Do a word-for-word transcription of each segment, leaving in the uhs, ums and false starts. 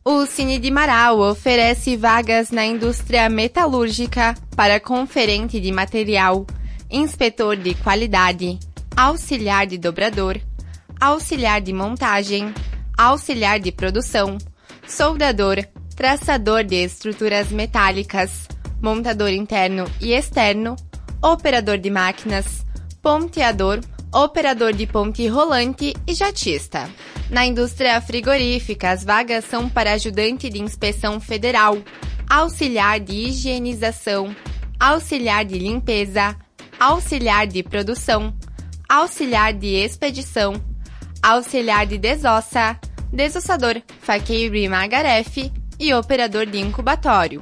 O Cine de Marau oferece vagas na indústria metalúrgica para conferente de material, inspetor de qualidade, auxiliar de dobrador, auxiliar de montagem, auxiliar de produção, soldador, traçador de estruturas metálicas, montador interno e externo, operador de máquinas, ponteador, operador de ponte rolante e jatista. Na indústria frigorífica, as vagas são para ajudante de inspeção federal, auxiliar de higienização, auxiliar de limpeza, auxiliar de produção, auxiliar de expedição, auxiliar de desossa, desossador, faqueiro e magarefe e operador de incubatório.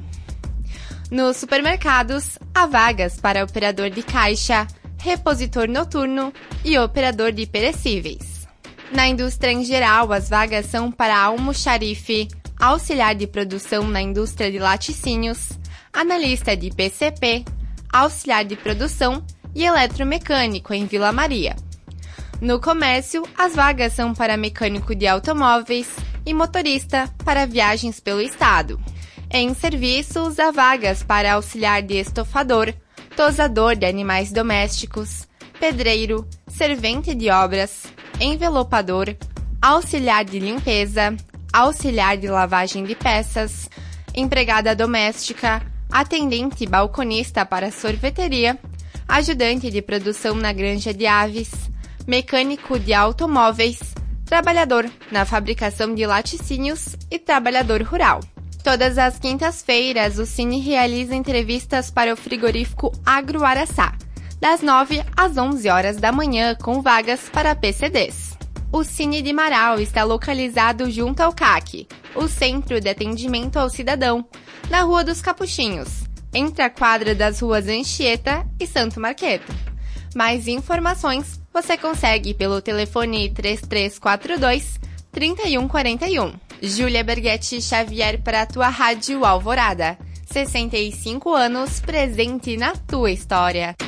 Nos supermercados, há vagas para operador de caixa, repositor noturno e operador de perecíveis. Na indústria em geral, as vagas são para almoxarife, auxiliar de produção na indústria de laticínios, analista de P C P, auxiliar de produção e eletromecânico em Vila Maria. No comércio, as vagas são para mecânico de automóveis e motorista para viagens pelo estado. Em serviços, há vagas para auxiliar de estofador, tosador de animais domésticos, pedreiro, servente de obras, envelopador, auxiliar de limpeza, auxiliar de lavagem de peças, empregada doméstica, atendente balconista para sorveteria, ajudante de produção na granja de aves, mecânico de automóveis, trabalhador na fabricação de laticínios e trabalhador rural. Todas as quintas-feiras, o Cine realiza entrevistas para o frigorífico Agro Araçá, das nove às onze horas da manhã, com vagas para P C Ds. O Cine de Marau está localizado junto ao C A C, o Centro de Atendimento ao Cidadão, na Rua dos Capuchinhos, entre a quadra das ruas Anchieta e Santo Marqueto. Mais informações você consegue pelo telefone três três quatro dois, três um quatro um. Júlia Berghetti Xavier para a tua Rádio Alvorada. sessenta e cinco anos presente na tua história.